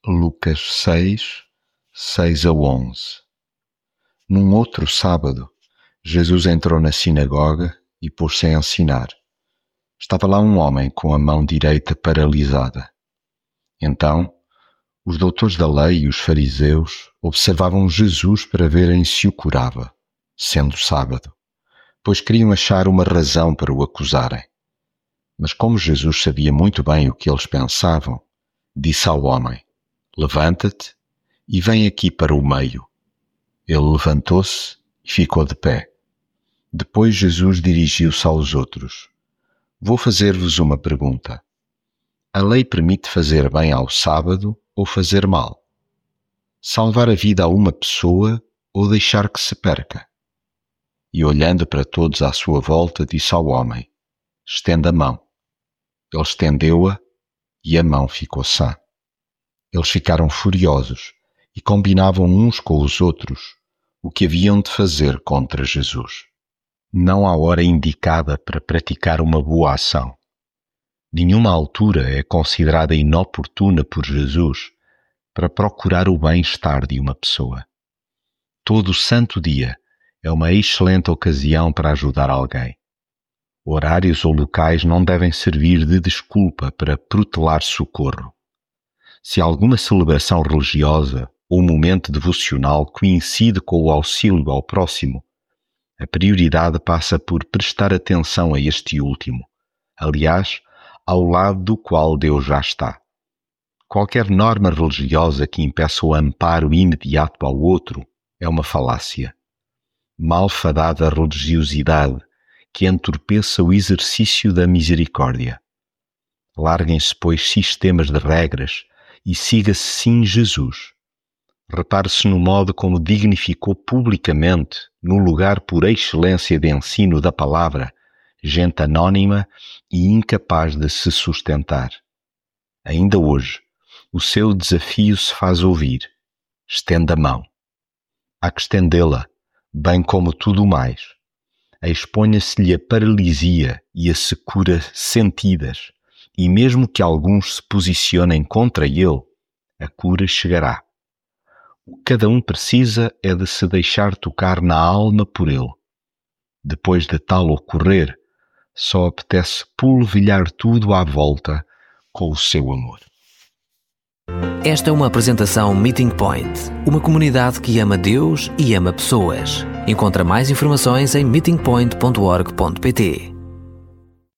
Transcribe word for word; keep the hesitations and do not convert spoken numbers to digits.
Lucas seis, seis a onze. Num outro sábado, Jesus entrou na sinagoga e pôs-se a ensinar. Estava lá um homem com a mão direita paralisada. Então, os doutores da lei e os fariseus observavam Jesus para verem se o curava, sendo sábado, pois queriam achar uma razão para o acusarem. Mas como Jesus sabia muito bem o que eles pensavam, disse ao homem: "Levanta-te e vem aqui para o meio." Ele levantou-se e ficou de pé. Depois Jesus dirigiu-se aos outros: "Vou fazer-vos uma pergunta. A lei permite fazer bem ao sábado ou fazer mal? Salvar a vida a uma pessoa ou deixar que se perca?" E olhando para todos à sua volta, disse ao homem: "Estenda a mão." Ele estendeu-a e a mão ficou sã. Eles ficaram furiosos e combinavam uns com os outros o que haviam de fazer contra Jesus. Não há hora indicada para praticar uma boa ação. Nenhuma altura é considerada inoportuna por Jesus para procurar o bem-estar de uma pessoa. Todo o santo dia é uma excelente ocasião para ajudar alguém. Horários ou locais não devem servir de desculpa para protelar socorro. Se alguma celebração religiosa ou momento devocional coincide com o auxílio ao próximo, a prioridade passa por prestar atenção a este último, aliás, ao lado do qual Deus já está. Qualquer norma religiosa que impeça o amparo imediato ao outro é uma falácia. Malfadada religiosidade que entorpeça o exercício da misericórdia. Larguem-se, pois, sistemas de regras e siga-se sim Jesus. Repare-se no modo como dignificou publicamente, no lugar por excelência de ensino da palavra, gente anónima e incapaz de se sustentar. Ainda hoje, o seu desafio se faz ouvir. Estenda a mão. Há que estendê-la, bem como tudo o mais. Exponha-se-lhe a paralisia e a secura sentidas, e mesmo que alguns se posicionem contra ele, a cura chegará. O que cada um precisa é de se deixar tocar na alma por ele. Depois de tal ocorrer, só apetece polvilhar tudo à volta com o seu amor. Esta é uma apresentação Meeting Point, uma comunidade que ama Deus e ama pessoas. Encontra mais informações em meeting point ponto org ponto pt.